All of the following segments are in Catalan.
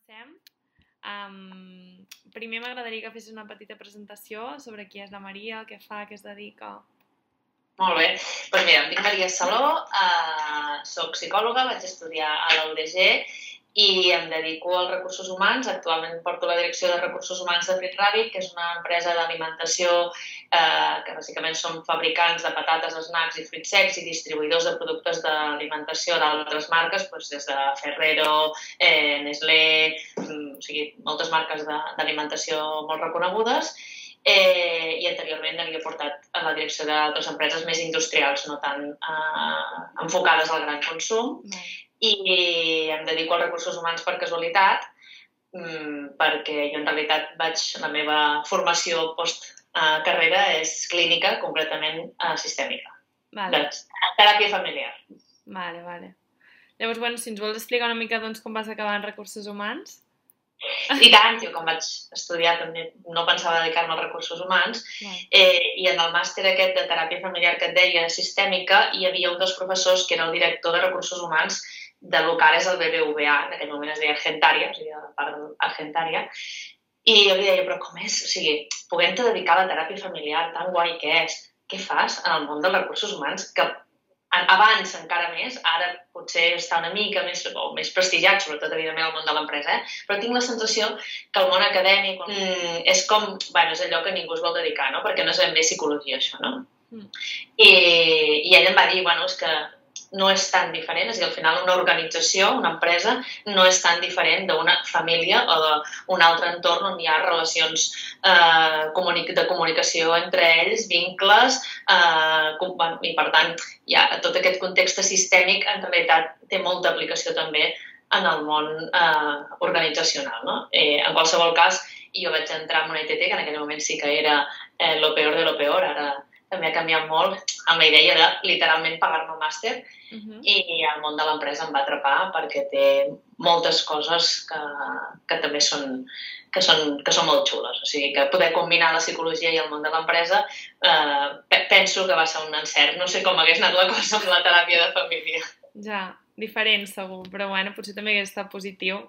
comencem. Primer m'agradaria que fessis una petita presentació sobre qui és la Maria, què fa, què es dedica. Molt bé. Doncs mira, em dic Maria Saló, soc psicòloga, vaig estudiar a la UDG i em dedico als recursos humans. Actualment porto la direcció de recursos humans de Fit Rabbit, que és una empresa d'alimentació que bàsicament són fabricants de patates, snacks i fruits secs i distribuïdors de productes d'alimentació d'altres marques, doncs des de Ferrero, Nestlé, o sigui, moltes marques d'alimentació molt reconegudes. I anteriorment havia portat a la direcció d'altres empreses més industrials, no tan enfocades al gran consum. I em dedico als recursos humans per casualitat, perquè jo en realitat la meva formació post-carrera és clínica, concretament sistèmica, de teràpia familiar. Vale. Llavors, si ens vols explicar una mica com vas acabar en recursos humans? I tant, jo quan vaig estudiar també no pensava dedicar-me als recursos humans i en el màster aquest de teràpia familiar que et deia, sistèmica, hi havia un dels professors que era el director de recursos humans de lo que ara és el BBVA, en aquell moment es deia Argentaria, o sigui, la part d'Argentaria, i jo li deia, però com és? O sigui, podem-te dedicar a la teràpia familiar, tan guai que és, què fas en el món dels recursos humans, que abans encara més, ara potser està una mica més prestigiat, sobretot evidentment al món de l'empresa, però tinc la sensació que el món acadèmic és com, és allò que ningú es vol dedicar, no? Perquè no és ben bé psicologia, això, no? I ell em va dir, és que no és tan diferent, és a dir, al final una organització, una empresa, no és tan diferent d'una família o d'un altre entorn on hi ha relacions de comunicació entre ells, vincles, i per tant, tot aquest context sistèmic en realitat té molta aplicació també en el món organitzacional, no? En qualsevol cas, jo vaig entrar en una ITT, que en aquell moment sí que era lo peor de lo peor, ara també ha canviat molt, amb la idea de literalment pagar-me el màster i el món de l'empresa em va atrapar perquè té moltes coses que també són molt xules. O sigui, que poder combinar la psicologia i el món de l'empresa penso que va ser un encert. No sé com hagués anat la cosa amb la teràpia de família. Ja, diferent segur, però potser també hagués estat positiu.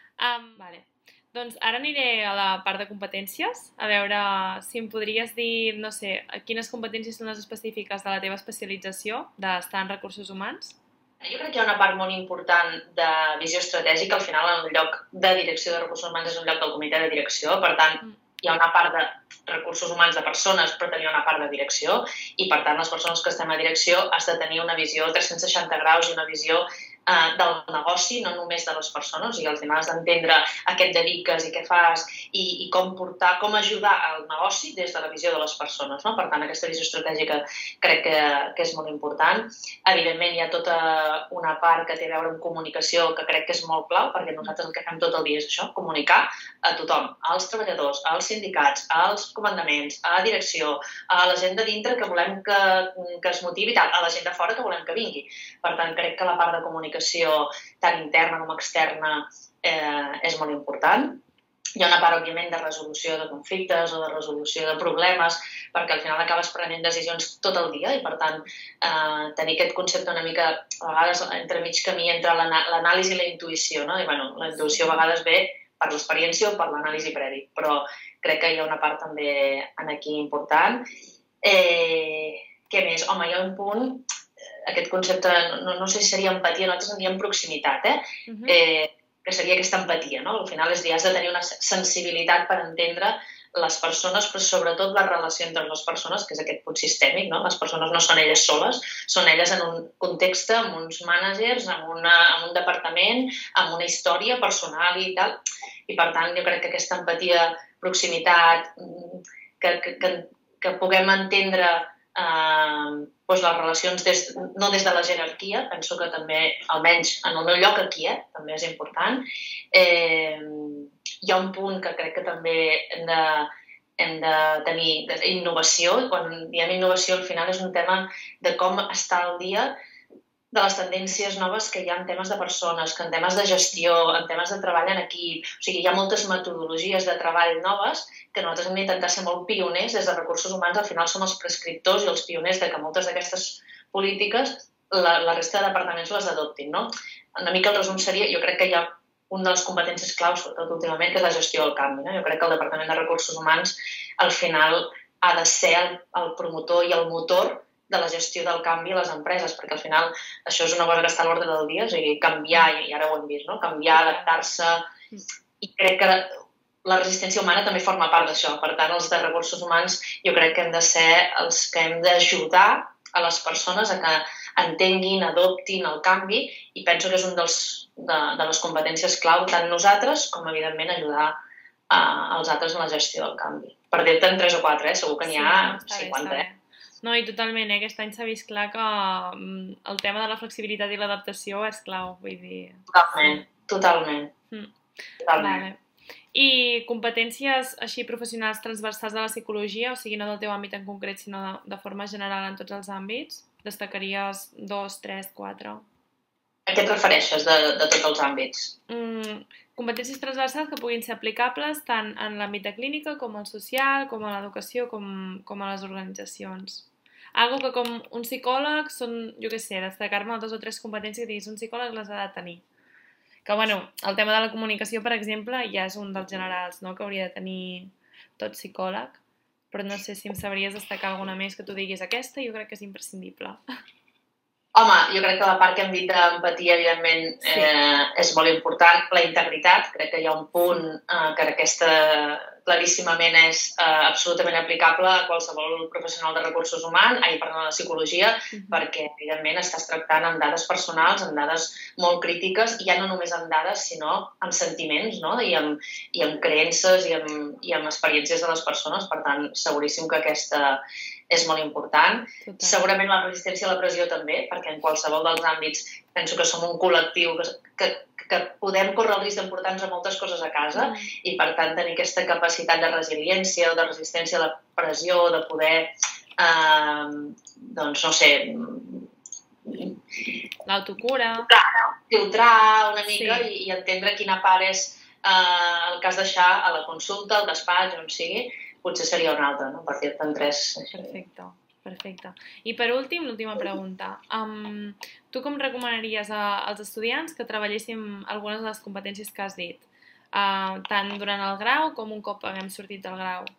Doncs ara aniré a la part de competències, a veure si em podries dir, no sé, quines competències són les específiques de la teva especialització d'estar en recursos humans? Jo crec que hi ha una part molt important de visió estratègica. Al final, el lloc de direcció de recursos humans és un lloc del comitè de direcció, per tant, hi ha una part de recursos humans de persones, però també hi ha una part de direcció, i per tant, les persones que estem a direcció has de tenir una visió 360 graus i una visió del negoci, no només de les persones, i al final has d'entendre a què et dediques i què fas i com ajudar al negoci des de la visió de les persones, no? Per tant, aquesta visió estratègica crec que és molt important. Evidentment, hi ha tota una part que té a veure amb comunicació que crec que és molt clau, perquè nosaltres el que fem tot el dia és això, comunicar a tothom, als treballadors, als sindicats, als comandaments, a la direcció, a la gent de dintre que volem que es motivi, a la gent de fora que volem que vingui. Per tant, crec que la part de comunicació tant interna com externa és molt important. Hi ha una part, òbviament, de resolució de conflictes o de resolució de problemes, perquè al final acabes prenent decisions tot el dia i, per tant, tenir aquest concepte una mica, a vegades, entre mig camí entre l'anàlisi i la intuïció, no? I, la intuïció a vegades ve per l'experiència o per l'anàlisi previ, però crec que hi ha una part també aquí important. Què més? Home, hi ha un punt, aquest concepte, no sé si seria empatia, nosaltres en diem proximitat, que seria aquesta empatia, no? Al final és dir, has de tenir una sensibilitat per entendre les persones, però sobretot la relació entre les persones, que és aquest punt sistèmic, no? Les persones no són elles soles, són elles en un context, amb uns mànagers, amb un departament, amb una història personal i tal. I, per tant, jo crec que aquesta empatia, proximitat, que puguem entendre les relacions no des de la jerarquia, penso que també, almenys en el meu lloc aquí, també és important. Hi ha un punt que crec que també hem de tenir innovació, i quan diem innovació al final és un tema de com estar al dia de les tendències noves que hi ha en temes de persones, que en temes de gestió, en temes de treball en equip. O sigui, hi ha moltes metodologies de treball noves que nosaltres hem d'intentar ser molt pioners des de recursos humans. Al final som els prescriptors i els pioners de que moltes d'aquestes polítiques la resta de departaments les adoptin, no? Una mica el resum seria, jo crec que hi ha una de les competències claus, sobretot últimament, que és la gestió del canvi. Jo crec que el Departament de Recursos Humans al final ha de ser el promotor i el motor de la gestió del canvi a les empreses, perquè al final això és una cosa que està a l'ordre del dia, o sigui, canviar, i ara ho hem vist, no? Canviar, adaptar-se, i crec que la resistència humana també forma part d'això. Per tant, els de recursos humans jo crec que hem de ser els que hem d'ajudar a les persones a que entenguin, adoptin el canvi, i penso que és un de les competències clau, tant nosaltres com, evidentment, ajudar als altres en la gestió del canvi. Per dir-te en 3 o 4, segur que n'hi ha 50. No, i totalment, aquest any s'ha vist clar que el tema de la flexibilitat i l'adaptació és clau, vull dir... Totalment. Vale. I competències així professionals transversals de la psicologia, o sigui, no del teu àmbit en concret, sinó de forma general en tots els àmbits? Destacaries 2, 3, 4? A què et refereixes de tots els àmbits? Competències transversals que puguin ser aplicables tant en l'àmbit de clínica com al social, com a l'educació, com a les organitzacions. Algo que com un psicòleg són, jo què sé, destacar-me 2 o 3 competències que diguis un psicòleg les ha de tenir. Que, bueno, el tema de la comunicació, per exemple, ja és un dels generals, no?, que hauria de tenir tot psicòleg, però no sé si em sabries destacar alguna més que tu diguis aquesta, jo crec que és imprescindible. Home, jo crec que la part que hem dit d'empatia, evidentment, és molt important. La integritat, crec que hi ha un punt que aquesta claríssimament és absolutament aplicable a qualsevol professional de recursos humans, de la psicologia, perquè, evidentment, estàs tractant amb dades personals, amb dades molt crítiques, i ja no només amb dades, sinó amb sentiments, no? I amb creences i amb experiències de les persones. Per tant, seguríssim que aquesta és molt important. Total. Segurament la resistència a la pressió també, perquè en qualsevol dels àmbits penso que som un col·lectiu que podem córrer el risc d'emportar-nos a moltes coses a casa, i per tant tenir aquesta capacitat de resiliència o de resistència a la pressió, de poder, doncs no sé... L'autocura. Filtrar una mica i entendre quina part és el que has de deixar a la consulta, al despatx, on sigui, potser seria una altra, no? A partir de 3. Perfecte. I per últim, l'última pregunta. Tu com recomanaries als estudiants que treballéssim algunes de les competències que has dit? Tant durant el grau com un cop haguem sortit del grau?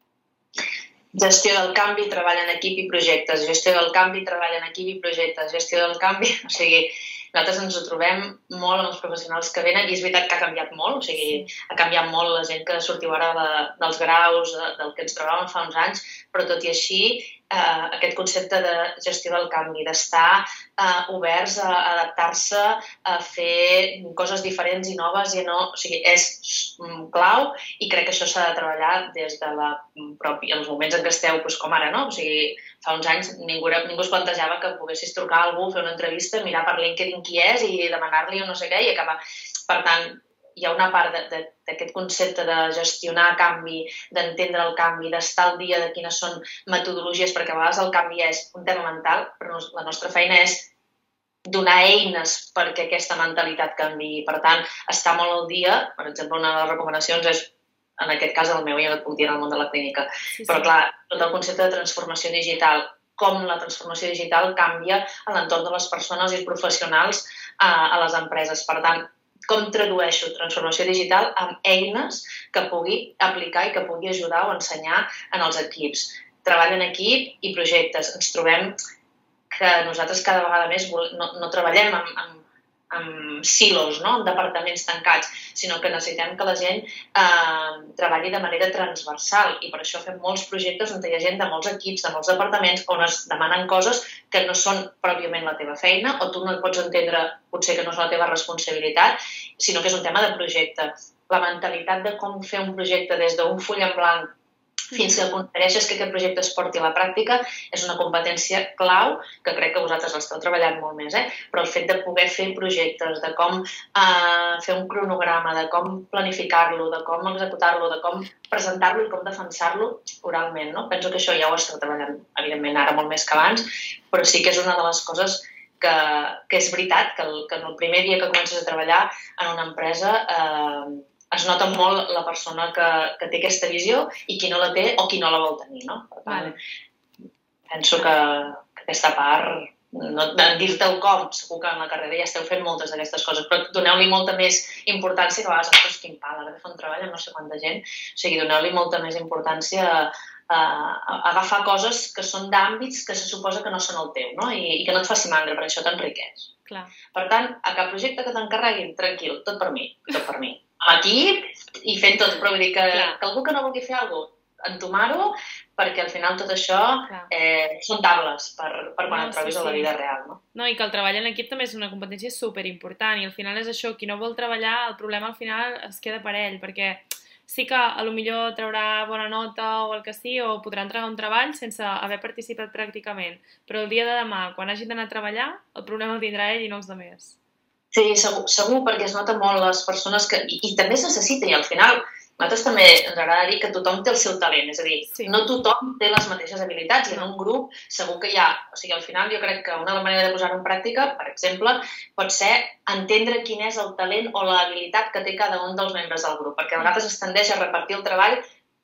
Gestió del canvi, treball en equip i projectes. Gestió del canvi, treball en equip i projectes. Gestió del canvi, o sigui... Nosaltres ens ho trobem molt amb els professionals que venen, i és veritat que ha canviat molt, o sigui, ha canviat molt la gent que sortiu ara dels graus, del que ens trobàvem fa uns anys, però tot i així, aquest concepte de gestió del canvi, d'estar oberts a adaptar-se, a fer coses diferents i noves, o sigui, és clau, i crec que això s'ha de treballar des de els moments en què esteu, com ara, no? O sigui, fa uns anys ningú es plantejava que poguessis trucar a algú, fer una entrevista, mirar per LinkedIn qui és i demanar-li o no sé què i acabar. Per tant, hi ha una part d'aquest concepte de gestionar canvi, d'entendre el canvi, d'estar al dia de quines són metodologies, perquè a vegades el canvi és un tema mental, però la nostra feina és donar eines perquè aquesta mentalitat canviï. Per tant, estar molt al dia, per exemple, una de les recomanacions és, en aquest cas el meu, ja no et puc dir en el món de la clínica, però clar, tot el concepte de transformació digital, com la transformació digital canvia a l'entorn de les persones i els professionals a les empreses. Per tant, com tradueixo transformació digital amb eines que pugui aplicar i que pugui ajudar o ensenyar en els equips. Treball en equip i projectes. Ens trobem que nosaltres cada vegada més no treballem amb silos, no? En departaments tancats, sinó que necessitem que la gent treballi de manera transversal, i per això fem molts projectes on hi ha gent de molts equips, de molts departaments, on es demanen coses que no són pròpiament la teva feina, o tu no pots entendre potser que no és la teva responsabilitat, sinó que és un tema de projecte. La mentalitat de com fer un projecte des d'un full en blanc fins que aconsegueixes que aquest projecte es porti a la pràctica és una competència clau, que crec que vosaltres l'esteu treballant molt més, però el fet de poder fer projectes, de com fer un cronograma, de com planificar-lo, de com executar-lo, de com presentar-lo i com defensar-lo oralment, no? Penso que això ja ho esteu treballant, evidentment, ara molt més que abans, però sí que és una de les coses que és veritat, que en el primer dia que comences a treballar en una empresa es nota molt la persona que té aquesta visió i qui no la té o qui no la vol tenir, no? Per tant, penso que aquesta part dir-te el com, segur que en la carrera ja esteu fent moltes d'aquestes coses, però doneu-li molta més importància, que a vegades, ostres, quin pal, haver de fer un treball amb no sé quanta gent, o sigui, doneu-li molta més importància a agafar coses que són d'àmbits que se suposa que no són el teu, no? I que no et faci mandra, perquè això t'enriqueix. Per tant, a cap projecte que t'encarreguin, tranquil, tot per mi, amb equip i fent tot, però vull dir que algú que no vulgui fer alguna cosa, entomar-ho, perquè al final tot això són tables per quan et trobis a la vida real, no? No, i que el treball en equip també és una competència superimportant i al final és això, qui no vol treballar, el problema al final es queda per ell, perquè sí que potser traurà bona nota o el que sigui, o podrà entregar un treball sense haver participat pràcticament, però el dia de demà, quan hagi d'anar a treballar, el problema el tindrà ell i no els altres. Sí, segur, perquè es nota molt les persones que... I també es necessita, i al final nosaltres també ens agrada dir que tothom té el seu talent, és a dir, no tothom té les mateixes habilitats i en un grup segur que hi ha... O sigui, al final jo crec que una manera de posar-ho en pràctica, per exemple, pot ser entendre quin és el talent o l'habilitat que té cada un dels membres del grup, perquè a vegades es tendeix a repartir el treball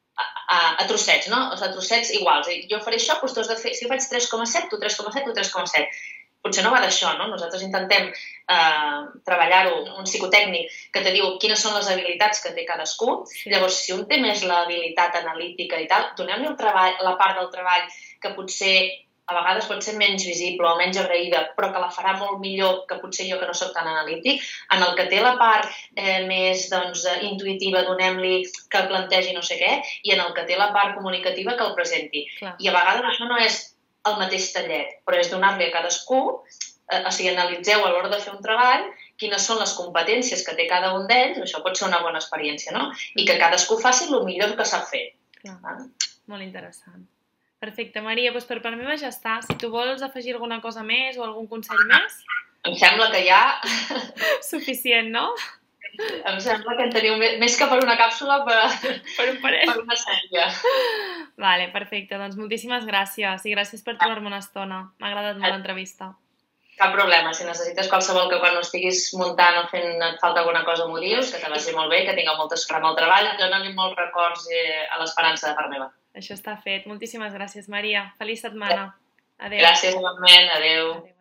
a trossets, no? O sigui, a trossets iguals. Jo faré això, doncs tu has de fer... Si jo faig 3,7, tu 3,7, tu 3,7. Potser no va d'això, no? Nosaltres intentem treballar-ho, un psicotècnic que te diu quines són les habilitats que té cadascú. Llavors, si un té més l'habilitat analítica i tal, donem-li la part del treball que potser a vegades pot ser menys visible o menys agraïda, però que la farà molt millor que potser jo que no soc tan analític. En el que té la part més intuïtiva, donem-li que plantegi no sé què, i en el que té la part comunicativa que el presenti. I a vegades això no és el mateix tallet, però és donar-li a cadascú, o sigui, analitzeu a l'hora de fer un treball quines són les competències que té cada un d'ells, això pot ser una bona experiència, no? I que cadascú faci el millor que sap fer. Molt interessant. Perfecte, Maria, doncs per part meva ja està. Si tu vols afegir alguna cosa més o algun consell més... Em sembla que ja... Suficient, no? Em sembla que en teniu més que per una càpsula, per una sèrie. Vale, perfecte. Doncs moltíssimes gràcies i gràcies per trobar-me una estona. M'ha agradat molt l'entrevista. Cap problema. Si necessites qualsevol que quan ho estiguis muntant o fent et falta alguna cosa m'ho dius, que te vagi molt bé, que tingueu molta sort amb el treball. Dóna-li molts records a l'esperança de part meva. Això està fet. Moltíssimes gràcies, Maria. Feliç setmana. Adéu. Gràcies, igualment. Adéu.